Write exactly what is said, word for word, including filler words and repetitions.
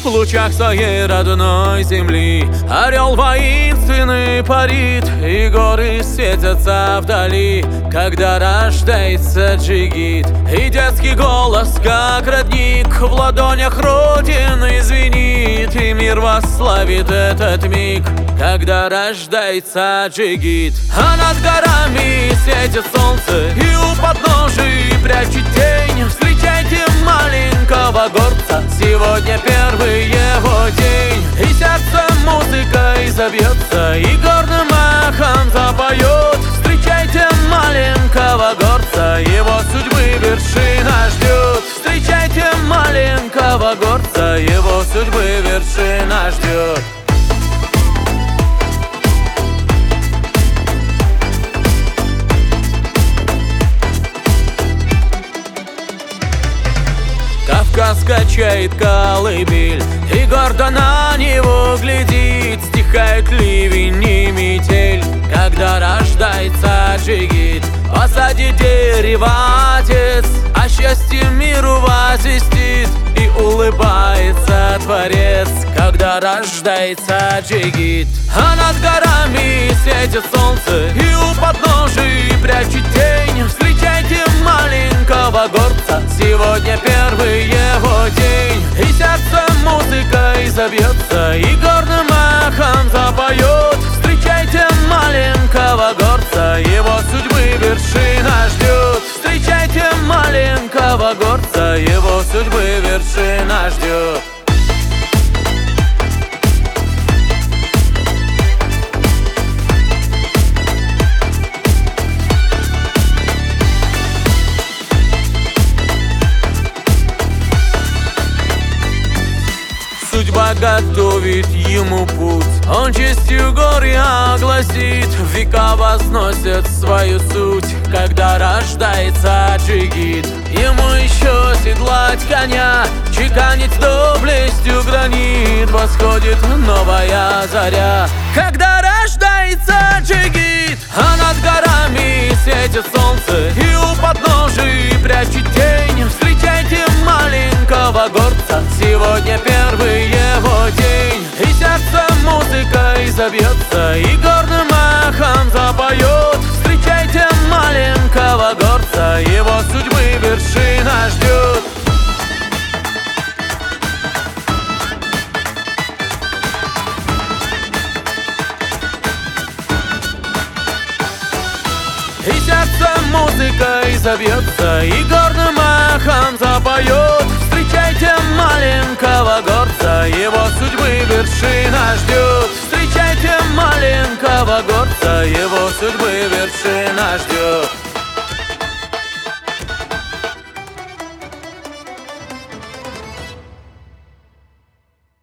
лучах своей родной земли орел воинственный парит, и горы светятся вдали, когда рождается джигит. И детский голос, как родник, в ладонях Родины звенит, и мир восславит этот миг, когда рождается джигит. А над горами светит солнце, и у подножий прячет тень. Встречайте маленького горца, сегодня первый его день. И сердце музыкой забьется, и горным эхом запоет. Встречайте маленького горца, его судьбы вершина ждет. Встречайте маленького горца, его судьбы вершина ждет. Кавказ качает колыбель, и гордо на него глядит. Стихает ливень и метель, когда рождается джигит. Посади дерево отец, а счастье миру возвестит. И улыбается Творец, когда рождается джигит. А над горами светит солнце, и у подножий прячет тень. Встречайте маленького горца, сегодня первый его день. И сердце музыкой забьется, и горным эхом запоет. Встречайте маленького горца, его судьбы вершина ждет. Встречайте маленького горца, его судьбы вершина ждет. Судьба готовит ему путь, он честью горе огласит. Века возносят свою суть, когда рождается джигит. Ему еще седлать коня, чеканить доблестью гранит. Восходит новая заря, когда рождается джигит. А над горами светит солнце, и у подножий прячет тень. Встречайте маленького горца, сегодня первый его день. И сердце музыкой забьется, и горным эхом запоет. Встречайте маленького горца, его судьбы вершина ждет. И сердце музыкой забьется, и горным эхом запоет. Встречайте маленького горца, его судьбы вершина ждет. Встречайте маленького горца, его судьбы вершина ждет.